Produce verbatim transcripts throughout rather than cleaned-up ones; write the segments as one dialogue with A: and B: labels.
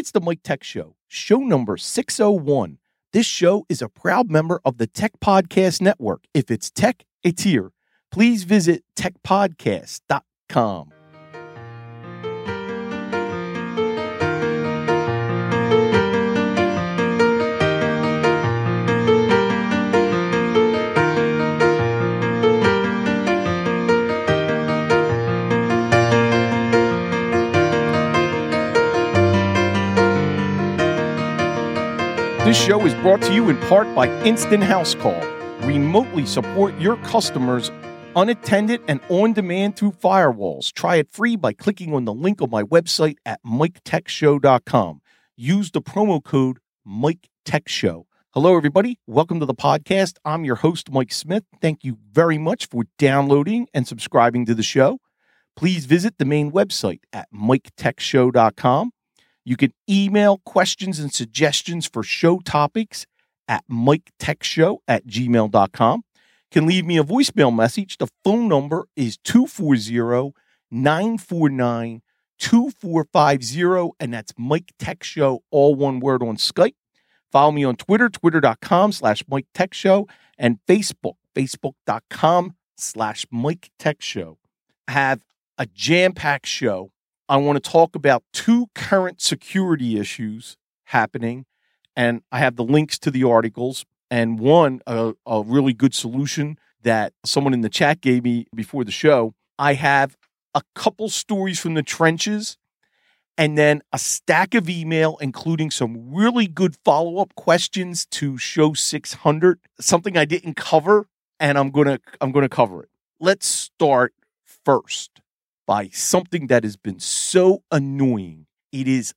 A: It's the Mike Tech Show, show number six oh one. This show is a proud member of the Tech Podcast Network. If it's tech, it's here. Please visit tech podcast dot com. This show is brought to you in part by Instant House Call. Remotely support your customers unattended and on demand through firewalls. Try it free by clicking on the link on my website at mike tech show dot com. Use the promo code Mike Tech Show. Hello, everybody. Welcome to the podcast. I'm your host, Mike Smith. Thank you very much for downloading and subscribing to the show. Please visit the main website at mike tech show dot com. You can email questions and suggestions for show topics at mike tech show at gmail dot com. You can leave me a voicemail message. The phone number is two four zero, nine four nine, two four five zero, and that's Mike Tech Show, all one word on Skype. Follow me on Twitter, twitter dot com slash Mike Tech Show, and Facebook, facebook dot com slash Mike Tech Show. I have a jam-packed show. I want to talk about two current security issues happening, and I have the links to the articles, and one, a, a really good solution that someone in the chat gave me before the show. I have a couple stories from the trenches, and then a stack of email, including some really good follow-up questions to show six hundred, something I didn't cover, and I'm going to I'm going to cover it. Let's start first by something that has been so annoying. It is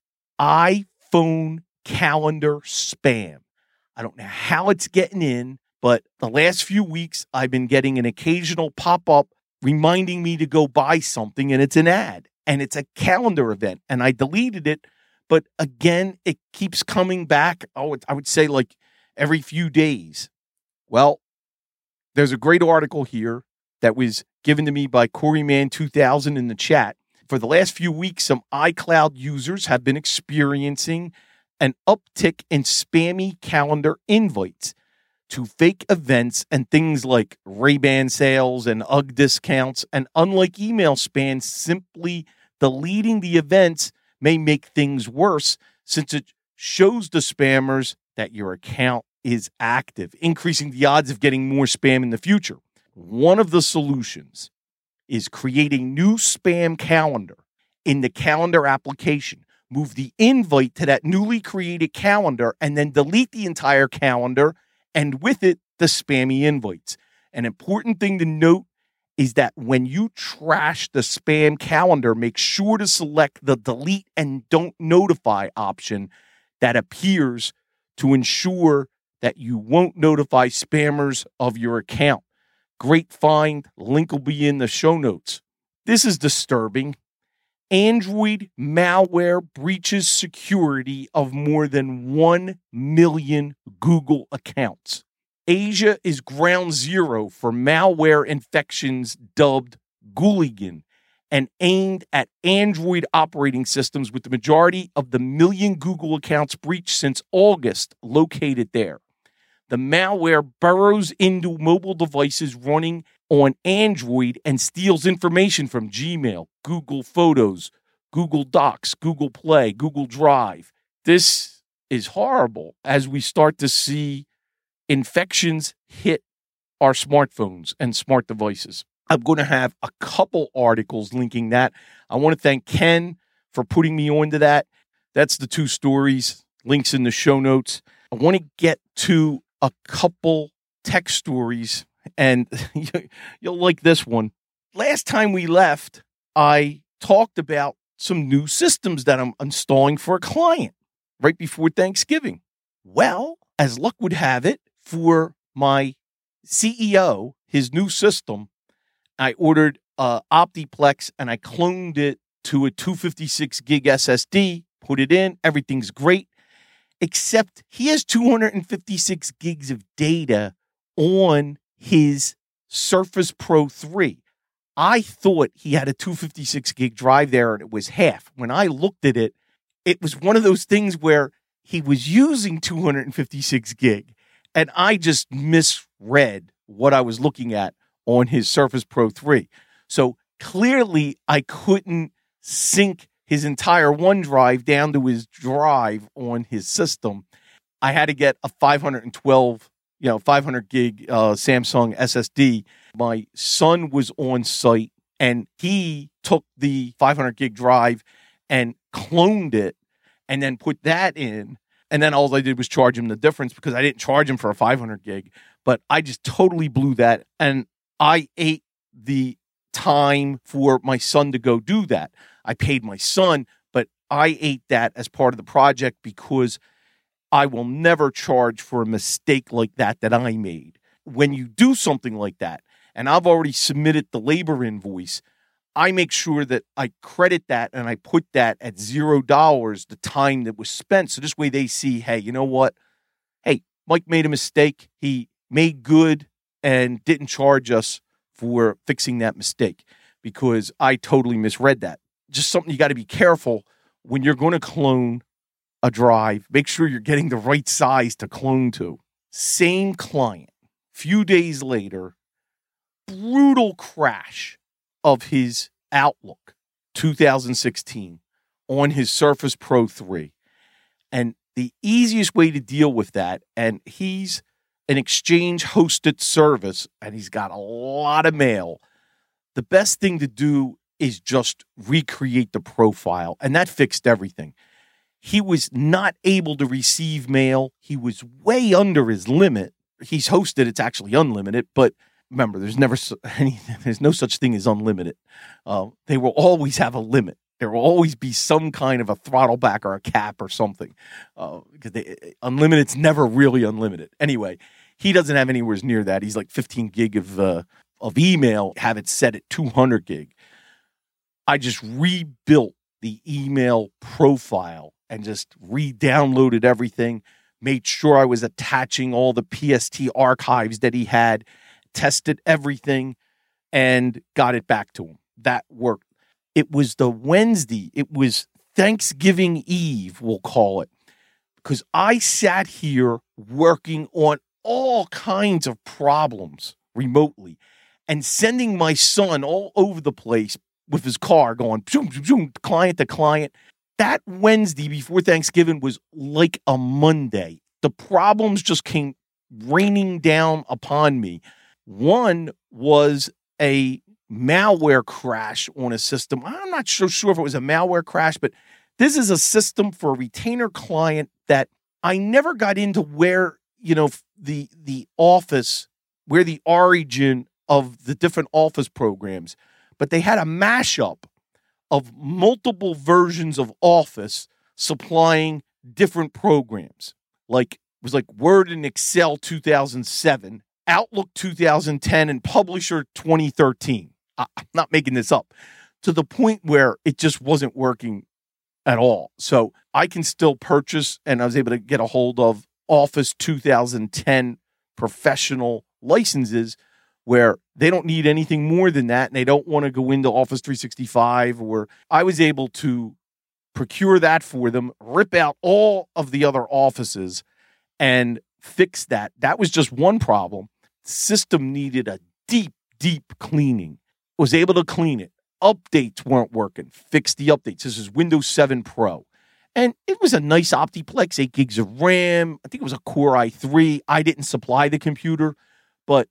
A: iPhone calendar spam. I don't know how it's getting in, but the last few weeks I've been getting an occasional pop-up reminding me to go buy something, and it's an ad, and it's a calendar event, and I deleted it, but again, it keeps coming back. Oh, I would say like every few days. Well, there's a great article here that was given to me by Coreyman two thousand in the chat. For the last few weeks, some iCloud users have been experiencing an uptick in spammy calendar invites to fake events and things like Ray-Ban sales and U G G discounts. And unlike email spam, simply deleting the events may make things worse, since it shows the spammers that your account is active, increasing the odds of getting more spam in the future. One of the solutions is creating new spam calendar in the calendar application. Move the invite to that newly created calendar and then delete the entire calendar, and with it, the spammy invites. An important thing to note is that when you trash the spam calendar, make sure to select the delete and don't notify option that appears to ensure that you won't notify spammers of your account. Great find. Link will be in the show notes. This is disturbing. Android malware breaches security of more than one million Google accounts. Asia is ground zero for malware infections dubbed Gooligan and aimed at Android operating systems, with the majority of the million Google accounts breached since August located there. The malware burrows into mobile devices running on Android and steals information from Gmail, Google Photos, Google Docs, Google Play, Google Drive. This is horrible as we start to see infections hit our smartphones and smart devices. I'm going to have a couple articles linking that. I want to thank Ken for putting me onto that. That's the two stories, links in the show notes. I want to get to a couple tech stories, and you'll like this one. Last time we left, I talked about some new systems that I'm installing for a client right before Thanksgiving. Well, as luck would have it, for my C E O, his new system, I ordered uh, Optiplex, and I cloned it to a two fifty-six gig S S D, put it in, everything's great. Except he has two hundred fifty-six gigs of data on his Surface Pro three. I thought he had a two fifty-six gig drive there and it was half. When I looked at it, it was one of those things where he was using two hundred fifty-six gig, and I just misread what I was looking at on his Surface Pro three. So clearly I couldn't sync his entire OneDrive down to his drive on his system. I had to get a five hundred twelve, you know, five hundred gig uh, Samsung S S D. My son was on site, and he took the five hundred gig drive and cloned it and then put that in. And then all I did was charge him the difference because I didn't charge him for a five hundred gig. But I just totally blew that. And I ate the time for my son to go do that. I paid my son, but I ate that as part of the project because I will never charge for a mistake like that that I made. When you do something like that, and I've already submitted the labor invoice, I make sure that I credit that and I put that at zero dollars, the time that was spent. So this way they see, hey, you know what? Hey, Mike made a mistake. He made good and didn't charge us for fixing that mistake because I totally misread that. Just something you got to be careful when you're going to clone a drive. Make sure you're getting the right size to clone to. Same client. Few days later, brutal crash of his Outlook two thousand sixteen on his Surface Pro three. And the easiest way to deal with that, and he's an Exchange-hosted service, and he's got a lot of mail, the best thing to do is just recreate the profile, and that fixed everything. He was not able to receive mail. He was way under his limit. He's hosted, it's actually unlimited, but remember, there's never any, there's no such thing as unlimited. Uh, they will always have a limit. There will always be some kind of a throttle back or a cap or something, uh, because they, unlimited's never really unlimited. Anyway, he doesn't have anywhere near that. He's like fifteen gig of uh, of email, have it set at two hundred gig. I just rebuilt the email profile and just re-downloaded everything, made sure I was attaching all the P S T archives that he had, tested everything, and got it back to him. That worked. It was the Wednesday. It was Thanksgiving Eve, we'll call it, because I sat here working on all kinds of problems remotely and sending my son all over the place with his car going zoom, zoom, zoom, client to client. That Wednesday before Thanksgiving was like a Monday. The problems just came raining down upon me. One was a malware crash on a system. I'm not so sure if it was a malware crash, but this is a system for a retainer client that I never got into where, you know, the the Office, where the origin of the different Office programs, but they had a mashup of multiple versions of Office supplying different programs. Like, it was like Word and Excel two thousand seven, Outlook two thousand ten, and Publisher twenty thirteen. I'm not making this up, to the point where it just wasn't working at all. So I can still purchase, and I was able to get a hold of Office two thousand ten professional licenses where they don't need anything more than that, and they don't want to go into Office three sixty-five. Or I was able to procure that for them, rip out all of the other offices, and fix that. That was just one problem. The system needed a deep, deep cleaning. Was able to clean it. Updates weren't working. Fixed the updates. This is Windows seven Pro. And it was a nice Optiplex, eight gigs of RAM. I think it was a Core i three. I didn't supply the computer, but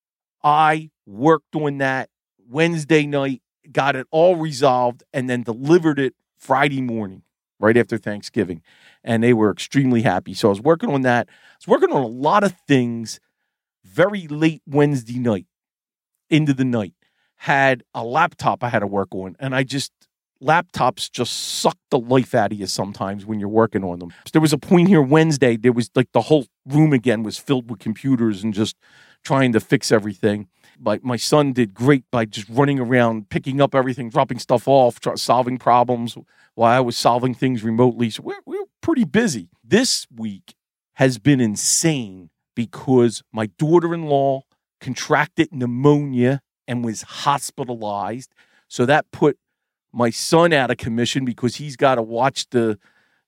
A: I worked on that Wednesday night, got it all resolved, and then delivered it Friday morning, right after Thanksgiving. And they were extremely happy. So I was working on that. I was working on a lot of things very late Wednesday night, into the night. Had a laptop I had to work on, and I just, laptops just suck the life out of you sometimes when you're working on them. So there was a point here Wednesday, there was like the whole room again was filled with computers and just trying to fix everything. But my son did great by just running around, picking up everything, dropping stuff off, try, solving problems while I was solving things remotely. So we're, we're pretty busy. This week has been insane because my daughter-in-law contracted pneumonia and was hospitalized. So that put my son out of commission because he's got to watch the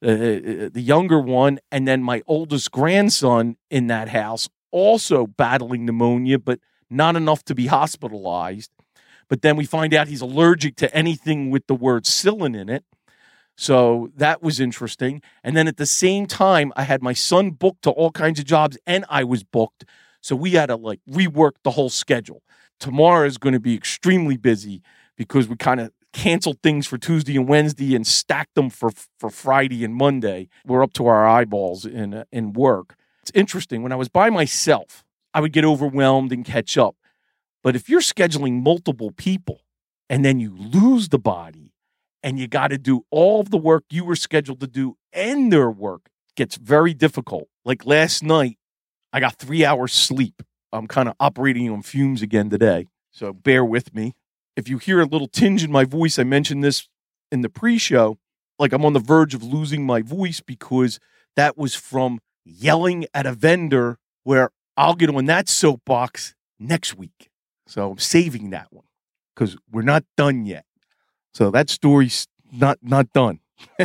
A: uh, the younger one, and then my oldest grandson in that house also battling pneumonia, but not enough to be hospitalized. But then we find out he's allergic to anything with the word psyllin in it. So that was interesting. And then at the same time, I had my son booked to all kinds of jobs, and I was booked. So we had to like rework the whole schedule. Tomorrow is going to be extremely busy because we kind of canceled things for Tuesday and Wednesday and stacked them for, for Friday and Monday. We're up to our eyeballs in, uh, in work. It's interesting. When I was by myself, I would get overwhelmed and catch up. But if you're scheduling multiple people and then you lose the body and you got to do all of the work you were scheduled to do and their work, it gets very difficult. Like last night, I got three hours sleep. I'm kind of operating on fumes again today, so bear with me. If you hear a little tinge in my voice, I mentioned this in the pre-show, like I'm on the verge of losing my voice because that was from yelling at a vendor where I'll get on that soapbox next week. So I'm saving that one because we're not done yet. So that story's not, not done.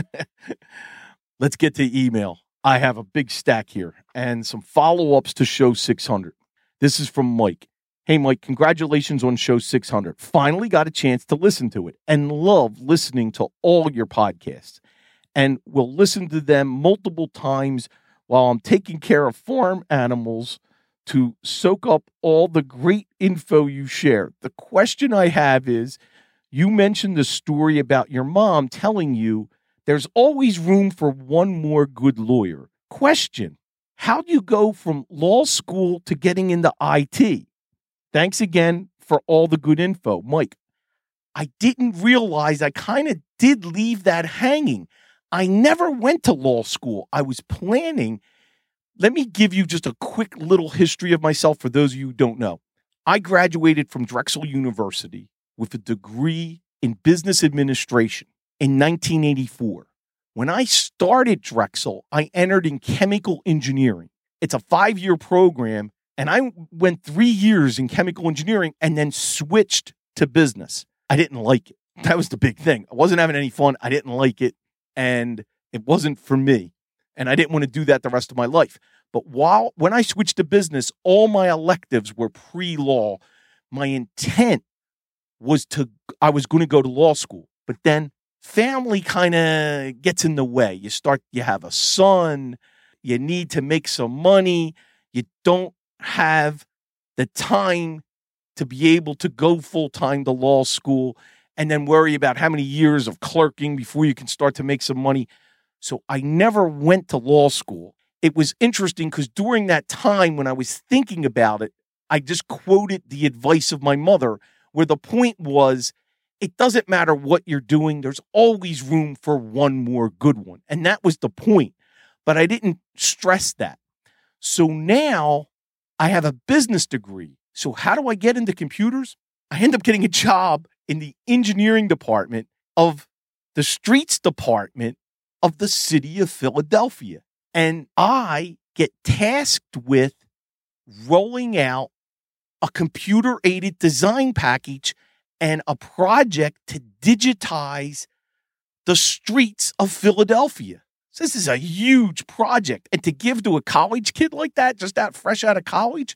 A: Let's get to email. I have a big stack here and some follow-ups to show six hundred. This is from Mike. Hey, Mike, congratulations on show six hundred. Finally got a chance to listen to it and love listening to all your podcasts. And will listen to them multiple times while I'm taking care of farm animals to soak up all the great info you share. The question I have is, you mentioned the story about your mom telling you there's always room for one more good lawyer. Question, how do you go from law school to getting into I T? Thanks again for all the good info. Mike, I didn't realize I kind of did leave that hanging. I never went to law school. I was planning. Let me give you just a quick little history of myself for those of you who don't know. I graduated from Drexel University with a degree in business administration in nineteen eighty-four. When I started Drexel, I entered in chemical engineering. It's a five-year program, and I went three years in chemical engineering and then switched to business. I didn't like it. That was the big thing. I wasn't having any fun. I didn't like it, and it wasn't for me. And I didn't want to do that the rest of my life. But while when I switched to business, all my electives were pre-law. My intent was to, I was going to go to law school. But then family kind of gets in the way. You start, you have a son, you need to make some money. You don't have the time to be able to go full-time to law school and then worry about how many years of clerking before you can start to make some money. So I never went to law school. It was interesting because during that time when I was thinking about it, I just quoted the advice of my mother, where the point was, it doesn't matter what you're doing. There's always room for one more good one. And that was the point. But I didn't stress that. So now I have a business degree. So how do I get into computers? I end up getting a job in the engineering department of the streets department of the city of Philadelphia. And I get tasked with rolling out a computer-aided design package and a project to digitize the streets of Philadelphia. So this is a huge project. And to give to a college kid like that, just that fresh out of college,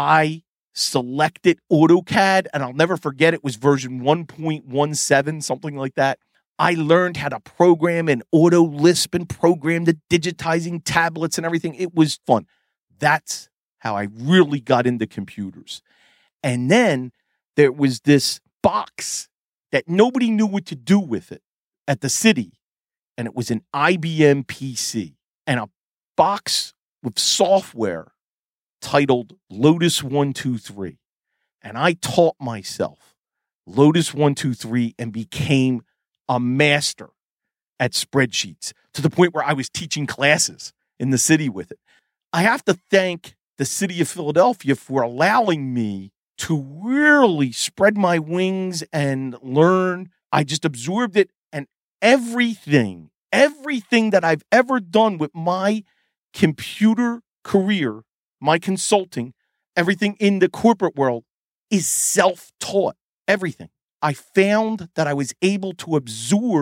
A: I selected AutoCAD, and I'll never forget, it was version one point one seven, something like that. I learned how to program in AutoLisp and program the digitizing tablets and everything. It was fun. That's how I really got into computers. And then there was this box that nobody knew what to do with it at the city. And it was an I B M P C and a box with software titled Lotus one two three. And I taught myself Lotus one two three and became a master at spreadsheets to the point where I was teaching classes in the city with it. I have to thank the city of Philadelphia for allowing me to really spread my wings and learn. I just absorbed it, and everything, everything that I've ever done with my computer career, my consulting, everything in the corporate world is self-taught, everything. I found that I was able to absorb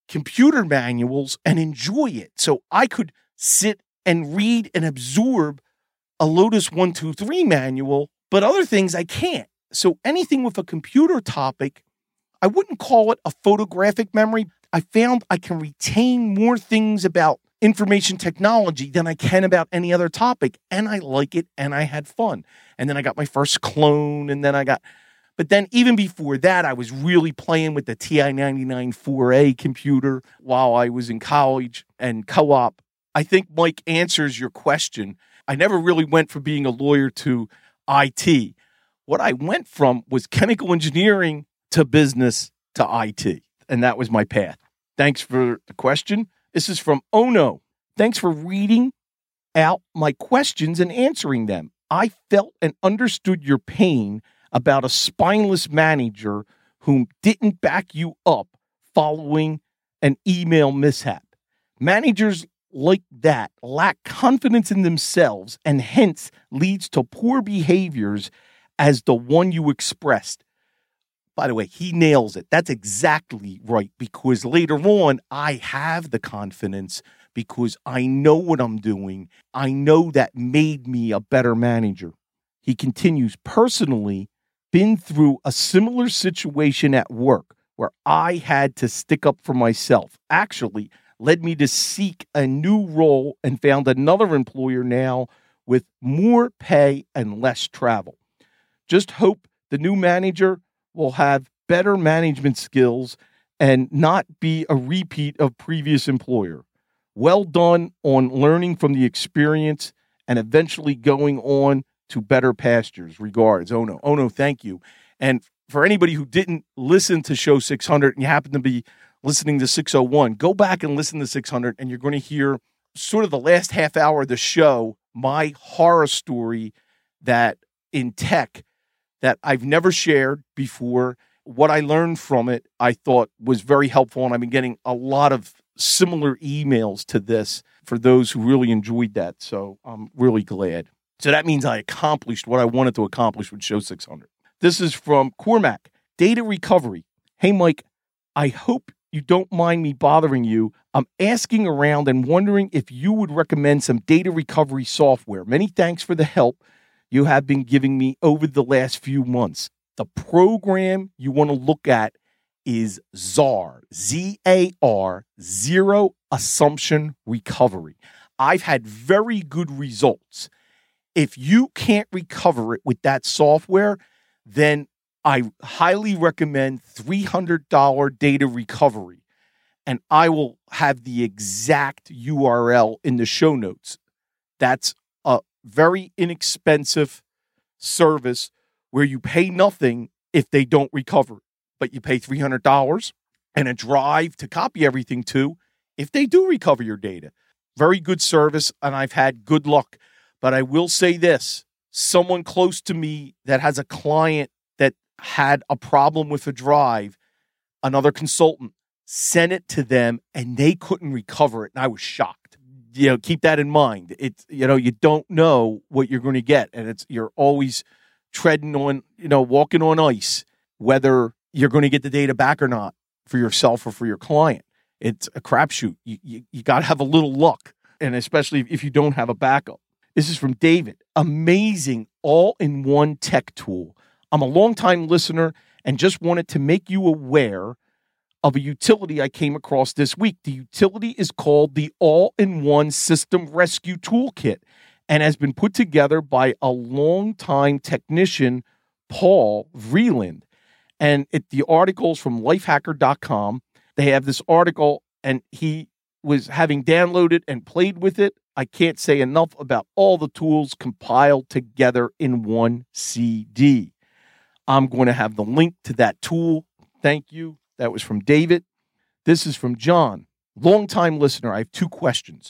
A: computer manuals and enjoy it. So I could sit and read and absorb a Lotus one two three manual, but other things I can't. So anything with a computer topic, I wouldn't call it a photographic memory. I found I can retain more things about information technology than I can about any other topic. And I like it and I had fun. And then I got my first clone and then I got, but then even before that, I was really playing with the T I ninety-nine four A computer while I was in college and co-op. I think Mike answers your question. I never really went from being a lawyer to I T. What I went from was chemical engineering to business to I T. And that was my path. Thanks for the question. This is from Ono. Thanks for reading out my questions and answering them. I felt and understood your pain about a spineless manager whom didn't back you up following an email mishap. Managers like that lack confidence in themselves and hence leads to poor behaviors as the one you expressed. By the way, he nails it. That's exactly right, because later on, I have the confidence because I know what I'm doing. I know that made me a better manager. He continues, personally, been through a similar situation at work where I had to stick up for myself. Actually, led me to seek a new role and found another employer now with more pay and less travel. Just hope the new manager will have better management skills and not be a repeat of previous employer. Well done on learning from the experience and eventually going on to better pastures. Regards, Ono. Ono, thank you. And for anybody who didn't listen to show six hundred and you happen to be listening to six oh one, go back and listen to six hundred and you're going to hear sort of the last half hour of the show, my horror story that in tech that I've never shared before. What I learned from it, I thought was very helpful, and I've been getting a lot of similar emails to this for those who really enjoyed that, so I'm really glad. So that means I accomplished what I wanted to accomplish with Show six hundred. This is from Cormac, Data Recovery. Hey, Mike, I hope you don't mind me bothering you. I'm asking around and wondering if you would recommend some data recovery software. Many thanks for the help you have been giving me over the last few months. The program you want to look at is Z A R, Z A R, Zero Assumption Recovery. I've had very good results. If you can't recover it with that software, then I highly recommend three hundred dollars Data Recovery. And I will have the exact U R L in the show notes. That's a very inexpensive service where you pay nothing if they don't recover, but you pay three hundred dollars and a drive to copy everything to if they do recover your data. Very good service, and I've had good luck. But I will say this, someone close to me that has a client that had a problem with a drive, another consultant sent it to them and they couldn't recover it. And I was shocked. You know, keep that in mind. It's, you know, you don't know what you're going to get. And it's, you're always treading on, you know, walking on ice, whether you're going to get the data back or not for yourself or for your client. It's a crapshoot. You, you, you got to have a little luck. And especially if you don't have a backup. This is from David. Amazing all-in-one tech tool. I'm a longtime listener and just wanted to make you aware of a utility I came across this week. The utility is called the All-in-One System Rescue Toolkit and has been put together by a longtime technician, Paul Vreeland. And it, the article's from lifehacker dot com. They have this article, and he was having downloaded and played with it. I can't say enough about all the tools compiled together in one C D. I'm going to have the link to that tool. Thank you. That was from David. This is from John, longtime listener. I have two questions.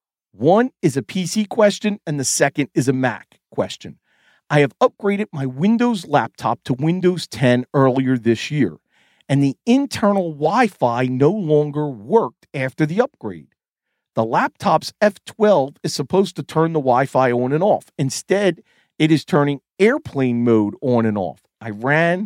A: One is a P C question, and the second is a Mac question. I have upgraded my Windows laptop to Windows ten earlier this year, and the internal Wi-Fi no longer worked after the upgrade. The laptop's F twelve is supposed to turn the Wi-Fi on and off. Instead, it is turning airplane mode on and off. I ran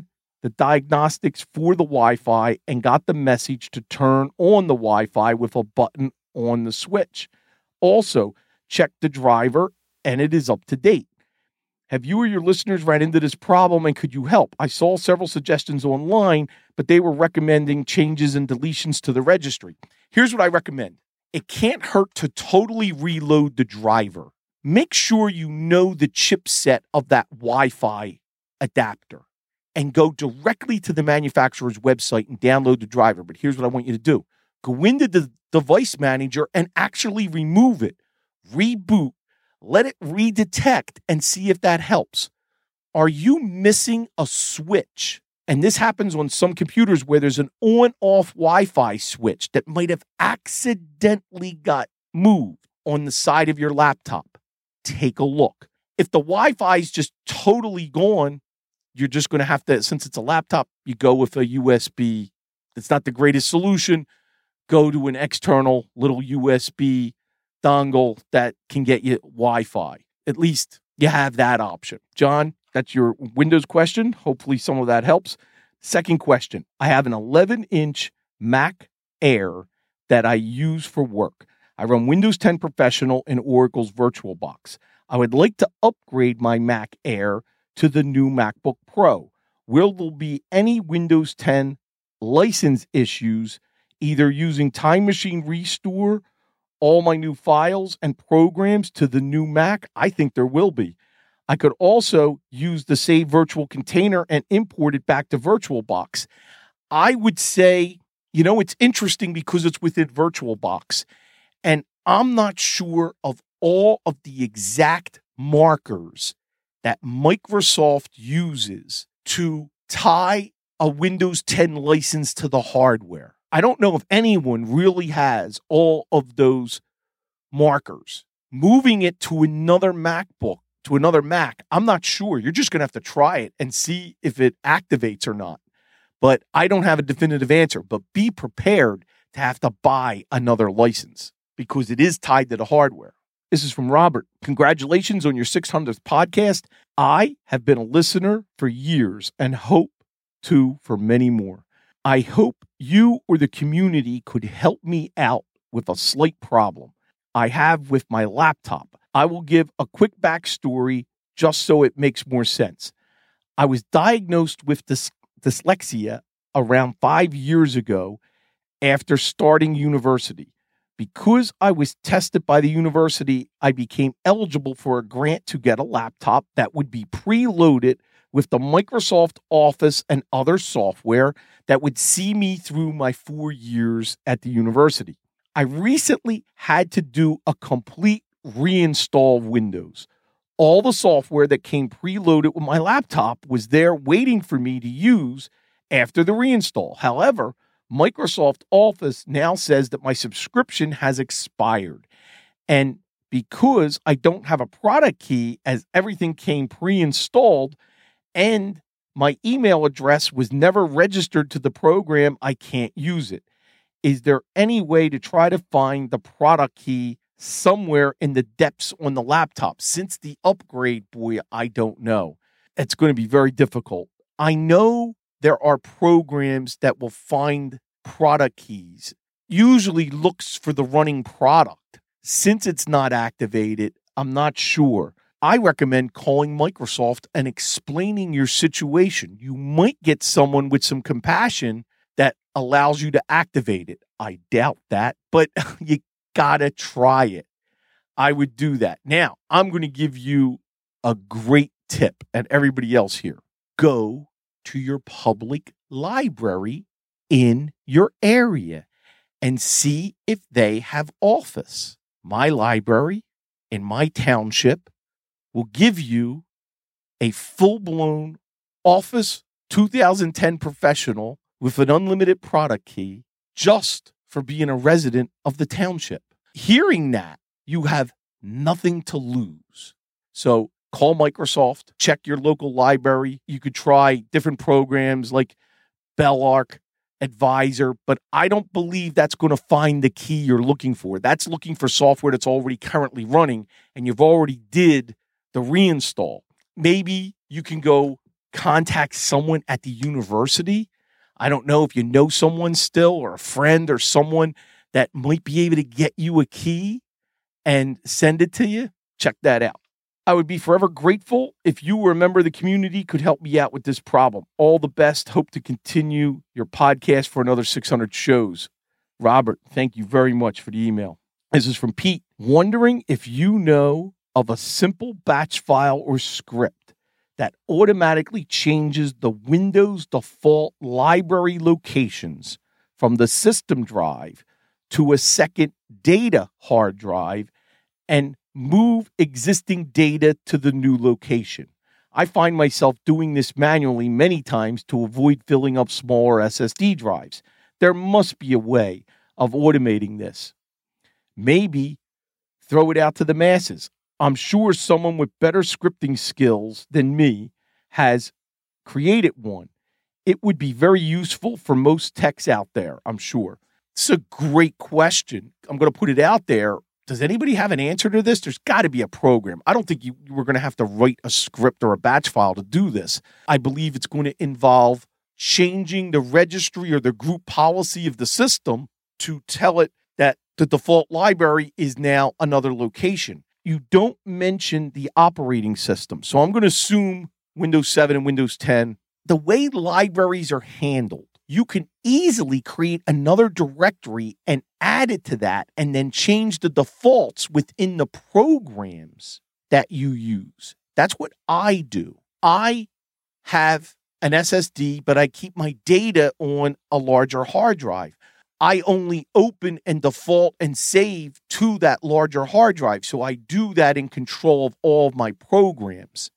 A: the diagnostics for the Wi-Fi and got the message to turn on the Wi-Fi with a button on the switch. Also, check the driver and it is up to date. Have you or your listeners ran into this problem and could you help? I saw several suggestions online, but they were recommending changes and deletions to the registry. Here's what I recommend. It can't hurt to totally reload the driver. Make sure you know the chipset of that Wi-Fi adapter and go directly to the manufacturer's website and download the driver. But here's what I want you to do. Go into the device manager and actually remove it. Reboot. Let it redetect and see if that helps. Are you missing a switch? And this happens on some computers where there's an on-off Wi-Fi switch that might have accidentally got moved on the side of your laptop. Take a look. If the Wi-Fi is just totally gone, you're just going to have to, since it's a laptop, you go with a U S B. It's not the greatest solution. Go to an external little U S B dongle that can get you Wi-Fi. At least you have that option. John, that's your Windows question. Hopefully some of that helps. Second question. I have an eleven-inch Mac Air that I use for work. I run Windows ten Professional in Oracle's VirtualBox. I would like to upgrade my Mac Air to the new MacBook Pro. Will there be any Windows ten license issues, either using Time Machine Restore all my new files and programs to the new Mac? I think there will be. I could also use the save virtual container and import it back to VirtualBox. I would say, you know, it's interesting because it's within VirtualBox, and I'm not sure of all of the exact markers that Microsoft uses to tie a Windows ten license to the hardware. I don't know if anyone really has all of those markers. Moving it to another MacBook, to another Mac, I'm not sure. You're just going to have to try it and see if it activates or not. But I don't have a definitive answer. But be prepared to have to buy another license because it is tied to the hardware. This is from Robert. Congratulations on your six hundredth podcast. I have been a listener for years and hope to for many more. I hope you or the community could help me out with a slight problem I have with my laptop. I will give a quick backstory just so it makes more sense. I was diagnosed with dys- dyslexia around five years ago after starting university. Because I was tested by the university, I became eligible for a grant to get a laptop that would be preloaded with the Microsoft Office and other software that would see me through my four years at the university. I recently had to do a complete reinstall of Windows. All the software that came preloaded with my laptop was there waiting for me to use after the reinstall. However, Microsoft Office now says that my subscription has expired. And because I don't have a product key as everything came pre-installed and my email address was never registered to the program, I can't use it. Is there any way to try to find the product key somewhere in the depths on the laptop? Since the upgrade, boy, I don't know. It's going to be very difficult. I know there are programs that will find product keys, usually looks for the running product. Since it's not activated, I'm not sure. I recommend calling Microsoft and explaining your situation. You might get someone with some compassion that allows you to activate it. I doubt that, but you gotta try it. I would do that. Now, I'm going to give you a great tip, and everybody else here. Go to your public library in your area and see if they have Office. My library in my township will give you a full-blown Office two thousand ten Professional with an unlimited product key just for being a resident of the township. Hearing that, you have nothing to lose. So call Microsoft, check your local library. You could try different programs like Belarc, Advisor, but I don't believe that's going to find the key you're looking for. That's looking for software that's already currently running and you've already did the reinstall. Maybe you can go contact someone at the university. I don't know if you know someone still or a friend or someone that might be able to get you a key and send it to you. Check that out. I would be forever grateful if you or a member of the community could help me out with this problem. All the best. Hope to continue your podcast for another six hundred shows. Robert, thank you very much for the email. This is from Pete. Wondering if you know of a simple batch file or script that automatically changes the Windows default library locations from the system drive to a second data hard drive and move existing data to the new location. I find myself doing this manually many times to avoid filling up smaller S S D drives. There must be a way of automating this. Maybe throw it out to the masses. I'm sure someone with better scripting skills than me has created one. It would be very useful for most techs out there, I'm sure. It's a great question. I'm going to put it out there. Does anybody have an answer to this? There's got to be a program. I don't think you, you were going to have to write a script or a batch file to do this. I believe it's going to involve changing the registry or the group policy of the system to tell it that the default library is now another location. You don't mention the operating system. So I'm going to assume Windows seven and Windows ten. The way libraries are handled, you can easily create another directory and add it to that and then change the defaults within the programs that you use. That's what I do. I have an S S D, but I keep my data on a larger hard drive. I only open and default and save to that larger hard drive. So I do that in control of all of my programs.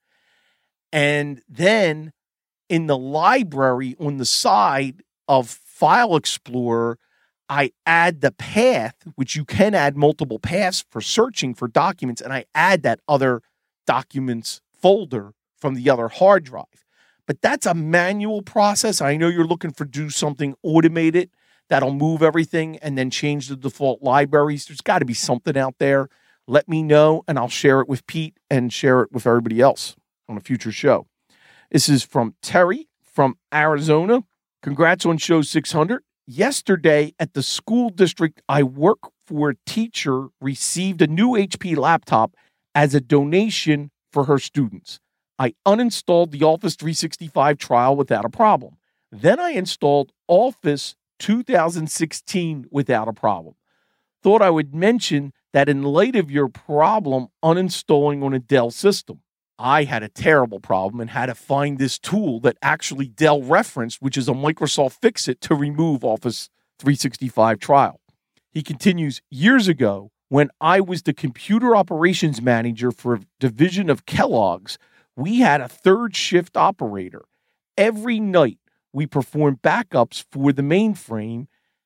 A: And then in the library on the side of File Explorer, I add the path, which you can add multiple paths for searching for documents, and I add that other documents folder from the other hard drive. But that's a manual process. I know you're looking for do something automated that'll move everything and then change the default libraries. There's got to be something out there. Let me know, and I'll share it with Pete and share it with everybody else on a future show. This is from Terry from Arizona. Congrats on show six hundred. Yesterday at the school district I work for, a teacher received a new H P laptop as a donation for her students. I uninstalled the Office three sixty-five trial without a problem. Then I installed Office two thousand sixteen without a problem. Thought I would mention that in light of your problem uninstalling on a Dell system. I had a terrible problem and had to find this tool that actually Dell referenced, which is a Microsoft Fix-It, to remove Office three sixty-five trial. He continues, years ago, when I was the computer operations manager for a division of Kellogg's, we had a third shift operator. Every night, we performed backups for the mainframe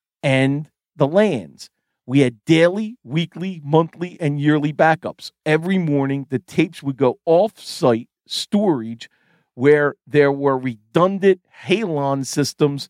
A: and the LANs. We had daily, weekly, monthly, and yearly backups. Every morning, the tapes would go off-site storage where there were redundant Halon systems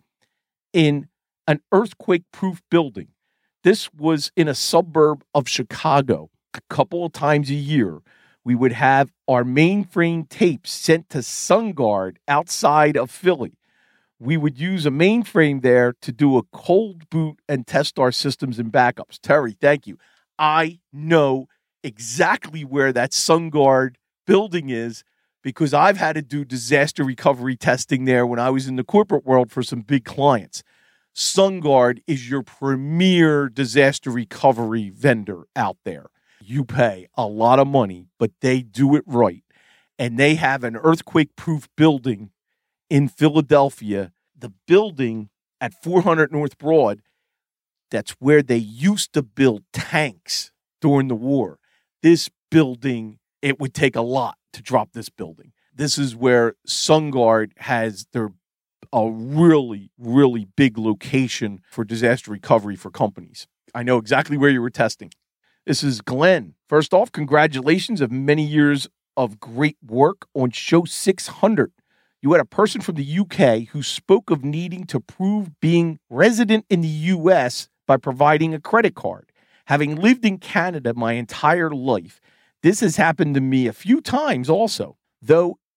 A: in an earthquake-proof building. This was in a suburb of Chicago. A couple of times a year, we would have our mainframe tapes sent to SunGuard outside of Philly. We would use a mainframe there to do a cold boot and test our systems and backups. Terry, thank you. I know exactly where that SunGuard building is because I've had to do disaster recovery testing there when I was in the corporate world for some big clients. SunGuard is your premier disaster recovery vendor out there. You pay a lot of money, but they do it right. And they have an earthquake-proof building in Philadelphia, the building at four hundred North Broad, that's where they used to build tanks during the war. This building, it would take a lot to drop this building. This is where SunGuard has their a really, really big location for disaster recovery for companies. I know exactly where you were testing. This is Glenn. First off, congratulations of many years of great work on show six hundred. You had a person from the U K who spoke of needing to prove being resident in the U S by providing a credit card. Having lived in Canada my entire life, this has happened to me a few times also. Though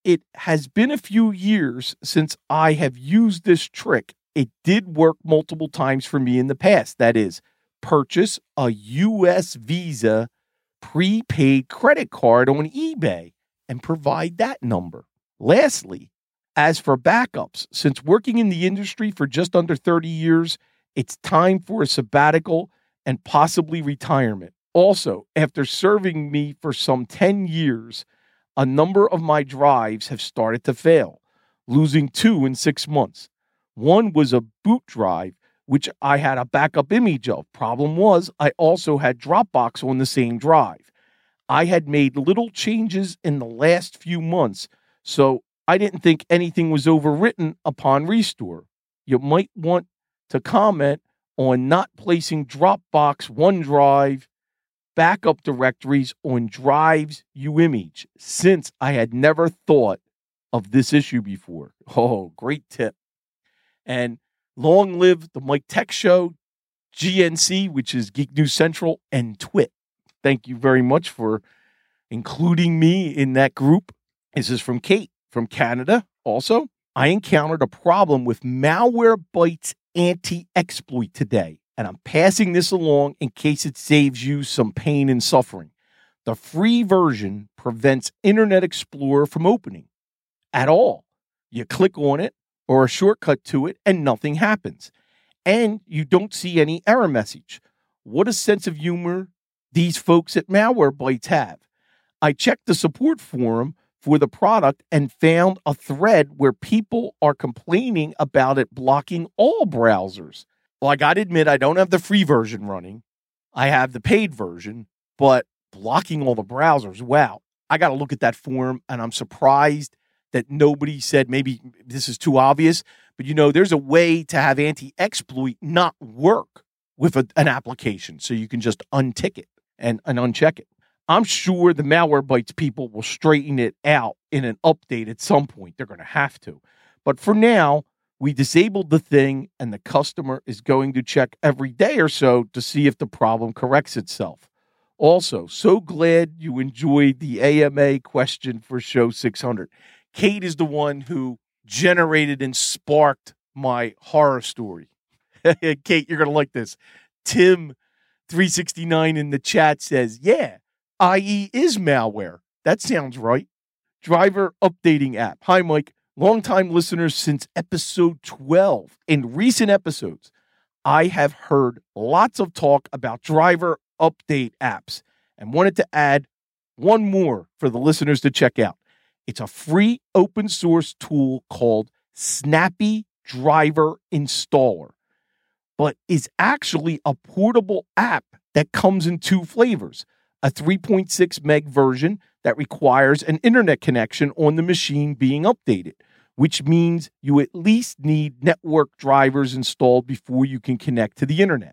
A: it has been a few years since I have used this trick. It did work multiple times for me in the past. That is, purchase a U S Visa prepaid credit card on eBay and provide that number. Lastly, as for backups, since working in the industry for just under thirty years, it's time for a sabbatical and possibly retirement. Also, after serving me for some ten years, a number of my drives have started to fail, losing two in six months. One was a boot drive, which I had a backup image of. Problem was, I also had Dropbox on the same drive. I had made little changes in the last few months, so I didn't think anything was overwritten upon restore. You might want to comment on not placing Dropbox, OneDrive, backup directories on drives you image, since I had never thought of this issue before. Oh, great tip. And long live the Mike Tech Show, G N C, which is Geek News Central, and Twit. Thank you very much for including me in that group. This is from Kate from Canada. Also, I encountered a problem with Malwarebytes anti-exploit today, and I'm passing this along in case it saves you some pain and suffering. The free version prevents Internet Explorer from opening at all. You click on it or a shortcut to it and nothing happens. And you don't see any error message. What a sense of humor these folks at Malwarebytes have. I checked the support forum for the product and found a thread where people are complaining about it blocking all browsers. Well, I got to admit, I don't have the free version running. I have the paid version, but blocking all the browsers, wow. I got to look at that forum, and I'm surprised that nobody said maybe this is too obvious. But, you know, there's a way to have anti-exploit not work with a, an application, so you can just untick it and, and uncheck it. I'm sure the Malwarebytes people will straighten it out in an update at some point. They're going to have to. But for now, we disabled the thing, and the customer is going to check every day or so to see if the problem corrects itself. Also, so glad you enjoyed the A M A question for show six hundred. Kate is the one who generated and sparked my horror story. Kate, you're going to like this. Tim three sixty-nine in the chat says, yeah, I E is malware. That sounds right. Driver updating app. Hi, Mike. Longtime listeners since episode twelve. In recent episodes, I have heard lots of talk about driver update apps and wanted to add one more for the listeners to check out. It's a free open source tool called Snappy Driver Installer, but is actually a portable app that comes in two flavors. A three point six meg version that requires an internet connection on the machine being updated, which means you at least need network drivers installed before you can connect to the internet.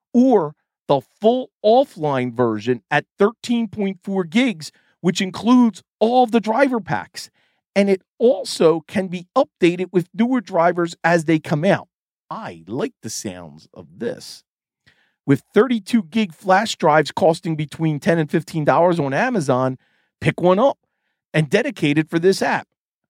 A: Or the full offline version at thirteen point four gigs, which includes all of the driver packs. And it also can be updated with newer drivers as they come out. I like the sounds of this. With thirty-two gig flash drives costing between ten dollars and fifteen dollars on Amazon, pick one up and dedicate it for this app.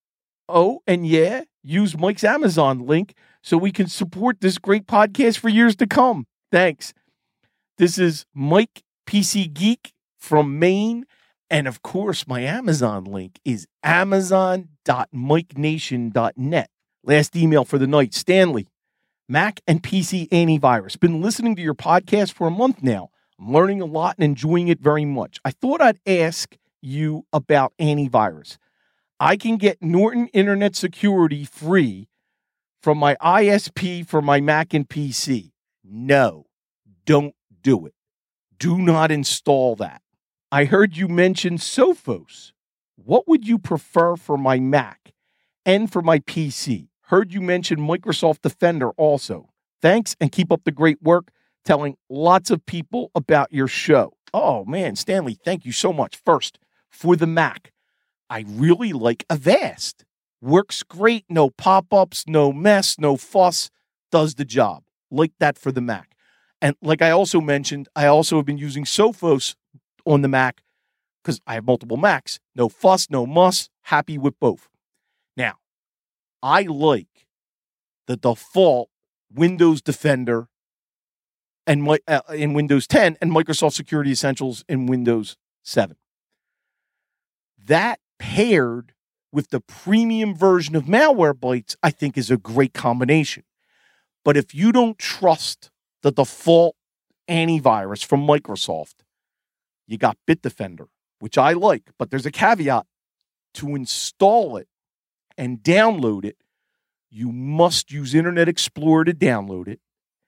A: Oh, and yeah, use Mike's Amazon link so we can support this great podcast for years to come. Thanks. This is Mike P C Geek from Maine. And of course, my Amazon link is amazon dot mike nation dot net. Last email for the night, Stanley. Mac and P C antivirus. Been listening to your podcast for a month now. I'm learning a lot and enjoying it very much. I thought I'd ask you about antivirus. I can get Norton Internet Security free from my I S P for my Mac and P C. No, don't do it. Do not install that. I heard you mention Sophos. What would you prefer for my Mac and for my P C? Heard you mention Microsoft Defender also. Thanks, and keep up the great work telling lots of people about your show. Oh, man, Stanley, thank you so much. First, for the Mac, I really like Avast. Works great, no pop-ups, no mess, no fuss, does the job. Like that for the Mac. And like I also mentioned, I also have been using Sophos on the Mac because I have multiple Macs. No fuss, no muss, happy with both. I like the default Windows Defender and my, uh, in Windows ten and Microsoft Security Essentials in Windows seven. That paired with the premium version of Malwarebytes, I think is a great combination. But if you don't trust the default antivirus from Microsoft, you got Bitdefender, which I like, but there's a caveat. To install it and download it, you must use Internet Explorer to download it.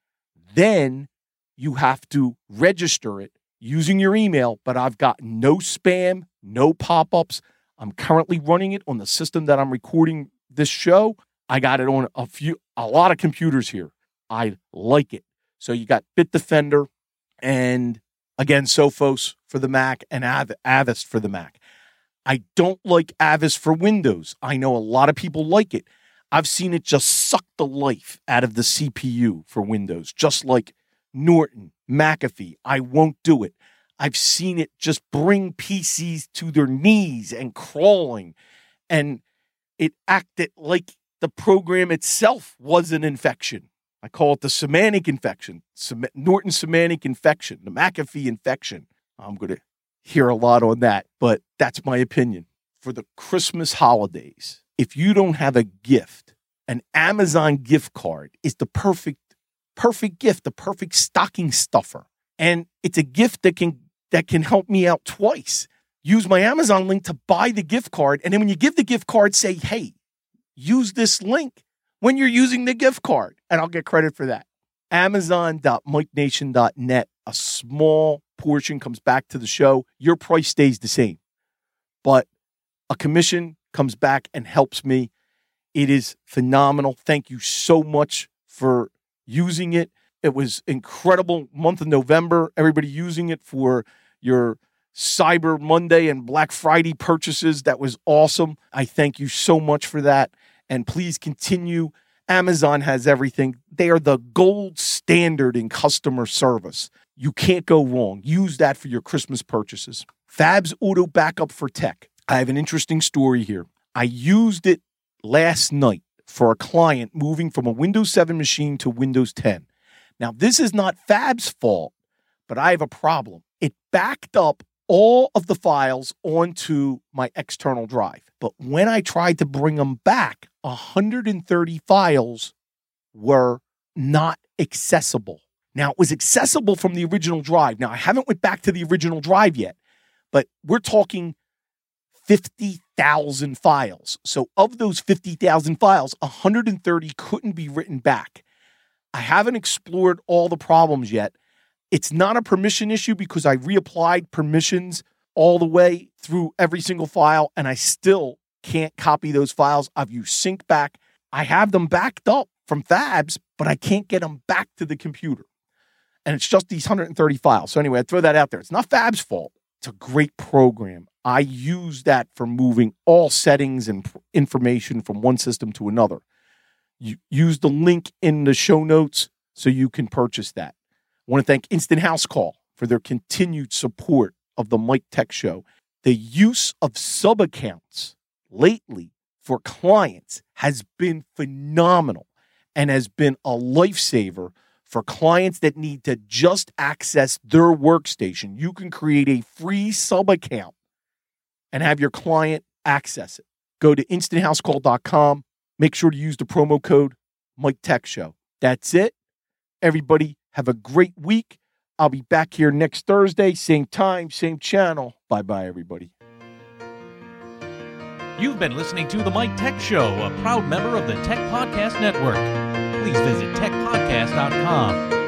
A: Then you have to register it using your email, but I've got no spam, no pop-ups. I'm currently running it on the system that I'm recording this show. I got it on a few, a lot of computers here. I like it. So you got Bitdefender and, again, Sophos for the Mac and Av- Avast for the Mac. I don't like Avast for Windows. I know a lot of people like it. I've seen it just suck the life out of the C P U for Windows, just like Norton, McAfee. I won't do it. I've seen it just bring P Cs to their knees and crawling, and it acted like the program itself was an infection. I call it the semantic infection, Sem- Norton semantic infection, the McAfee infection. I'm going to hear a lot on that, but that's my opinion. For the Christmas holidays, if you don't have a gift, an Amazon gift card is the perfect, perfect gift, the perfect stocking stuffer. And it's a gift that can that can help me out twice. Use my Amazon link to buy the gift card, and then when you give the gift card, say, hey, use this link when you're using the gift card, and I'll get credit for that. Amazon dot mike nation dot net, a small portion comes back to the show. Your price stays the same, but a commission comes back and helps me. It is phenomenal. Thank you so much for using it. It was incredible month of November. Everybody using it for your Cyber Monday and Black Friday purchases. That was awesome. I thank you so much for that. And please continue. Amazon has everything. They are the gold standard in customer service. You can't go wrong. Use that for your Christmas purchases. Fabs Auto Backup for Tech. I have an interesting story here. I used it last night for a client moving from a Windows seven machine to Windows ten. Now, this is not Fab's fault, but I have a problem. It backed up all of the files onto my external drive. But when I tried to bring them back, one hundred thirty files were not accessible. Now, it was accessible from the original drive. Now, I haven't went back to the original drive yet, but we're talking fifty thousand files. So of those fifty thousand files, one hundred thirty couldn't be written back. I haven't explored all the problems yet. It's not a permission issue because I reapplied permissions all the way through every single file, and I still can't copy those files. I've used SyncBack. I have them backed up from Fabs, but I can't get them back to the computer. And it's just these one hundred thirty files. So anyway, I throw that out there. It's not Fab's fault. It's a great program. I use that for moving all settings and information from one system to another. You use the link in the show notes so you can purchase that. I want to thank Instant House Call for their continued support of the Mike Tech Show. The use of sub-accounts lately for clients has been phenomenal and has been a lifesaver for clients that need to just access their workstation. You can create a free sub-account and have your client access it. Go to instant house call dot com. Make sure to use the promo code Mike Tech Show. That's it. Everybody have a great week. I'll be back here next Thursday, same time, same channel. Bye-bye, everybody.
B: You've been listening to The Mike Tech Show, a proud member of the Tech Podcast Network. Please visit tech podcast dot com.